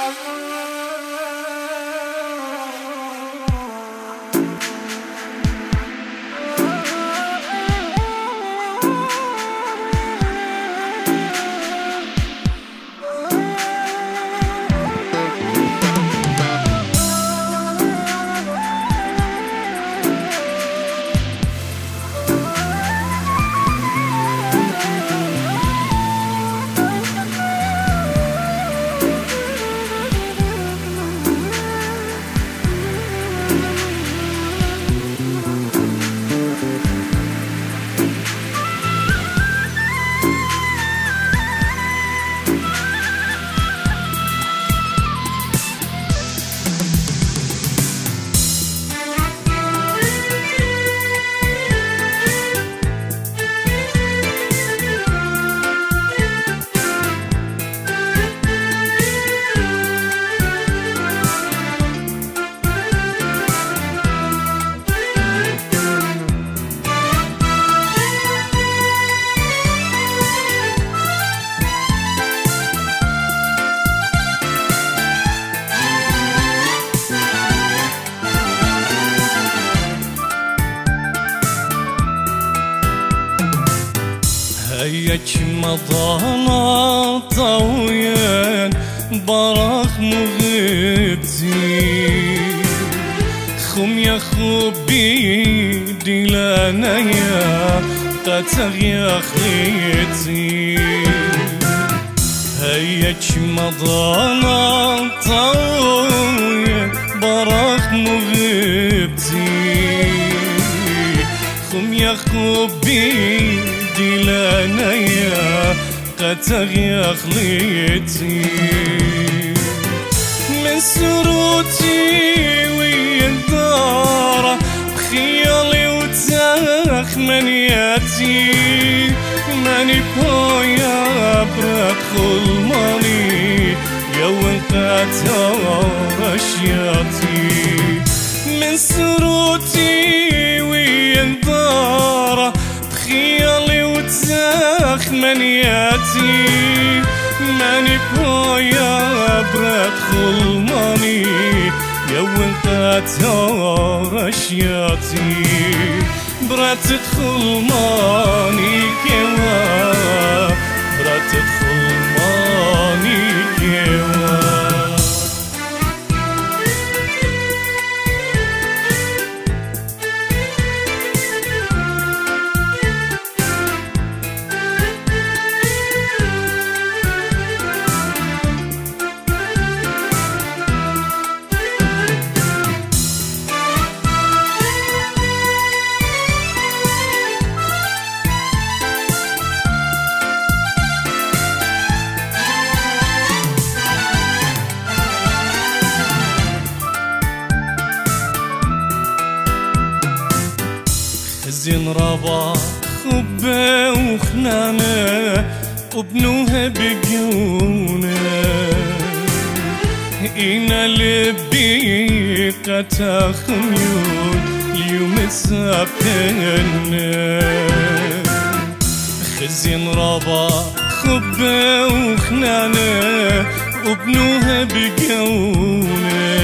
هيك مضانا طويل براخ مغبتي خم يا خوبي دلانا يا قتغ يا خيتي هيك مضانا طويل براخ مغبتي خم يا خوبي دلانا يا قتغ يا خليتي من سروتي ويندارة بخيالي وتاخ منياتي ماني بويا بدخل ماني يا وانقاتل رشياتي من سروتي ويندارة بخيالي وتاخ منياتي ماني بويا بدخل ماني يا وانقاتل رشياتي برات تدخل ماني كوا برات تدخل ماني كوا زين ربا خبة وخنانة وبنوها بقيونة إنا لبي قتا خميون اليوم السابقنا خزين ربا خبة وخنانة وبنوها بقيونة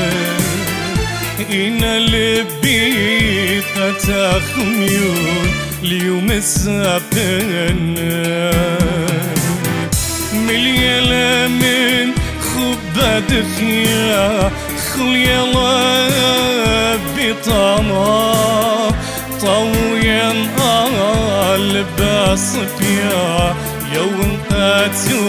إنا لبي قتا خميون اليوم السابقنا مليالة من خبة دخيا خليالة بطانا طويا لباس بيا يوم قاتو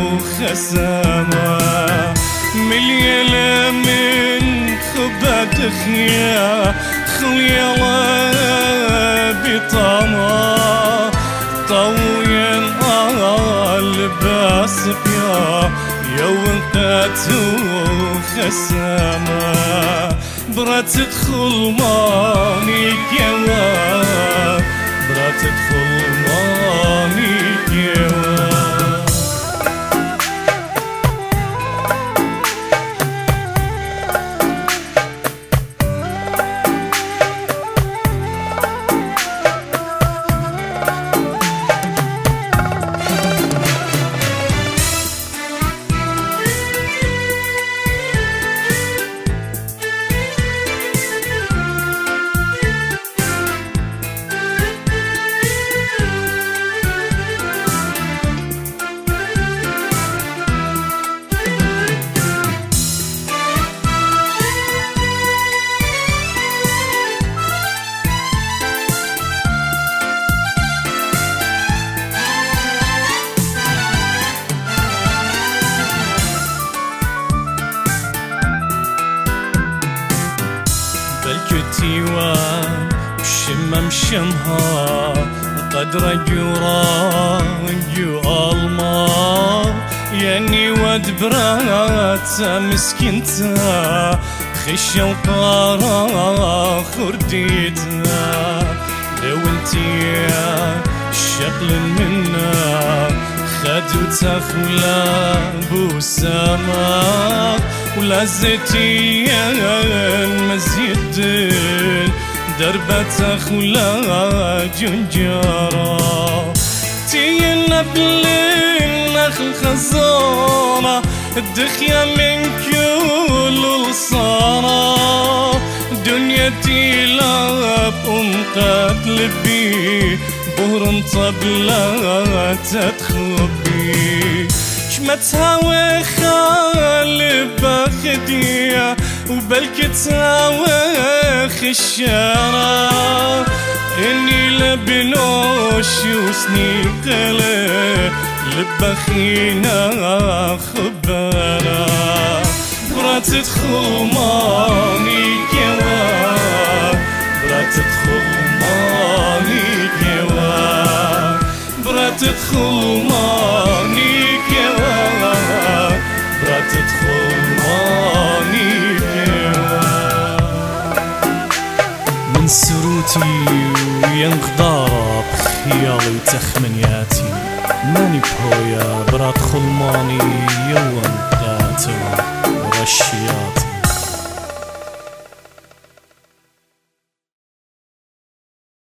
خسامة مليالة من خبة دخيا خليالة بطانا طويا لباس بيا يوم قاتو خسامة برات تدخل ماني كوا برات تدخل ماني كوا شمها قدر جو المار يعني ود برات مسكنتا خشة وقارا خرديتنا لو انتي شكل منا خدو تخلا بوسما ولا زيتيا المزيد دربة تخلا جنجارا تينا بالنخل خزانة الدخية من كل الصارة دنيتي لاب قتلبي بهر طبلة تتخبي شمتها وخالب بخدية وبلك تاوخ الشارع إني لبنوش وسني قلة لبخينا خبارا برات تدخل ماني كوا برات تدخل ماني كوا برات تدخل ماني كوا برات تدخل ماني كوا من سروتي وينغضارة بخيالي وتخمنياتي ماني بهويا برات خلماني يوم قاتل ورشيا